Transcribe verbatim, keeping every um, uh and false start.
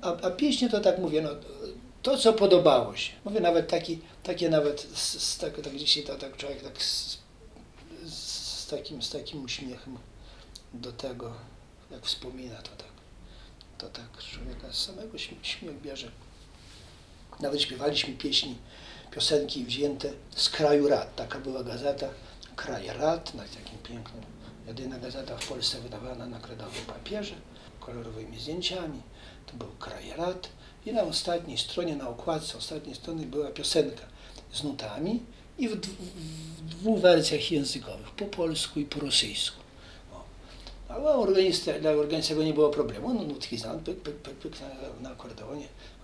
a, a pieśni to tak mówię, no, to co podobało się. Mówię nawet taki, takie nawet z, z tak, tak dzisiaj to, tak człowiek tak z, z, takim, z takim uśmiechem do tego, jak wspomina, to tak, to tak człowieka z samego śmiech bierze. Nawet śpiewaliśmy pieśni, piosenki wzięte z Kraju Rad. Taka była gazeta Kraj Rad, na takim pięknym, jedyna gazeta w Polsce wydawana na kredowym papierze, kolorowymi zdjęciami. To był Kraj Rad i na ostatniej stronie, na okładce ostatniej strony była piosenka z nutami i w, w dwóch wersjach językowych, po polsku i po rosyjsku. Ale organista, dla organista nie było problemu, no nutki znał, pyk, pyk, pyk, pyk na, na akordeonie,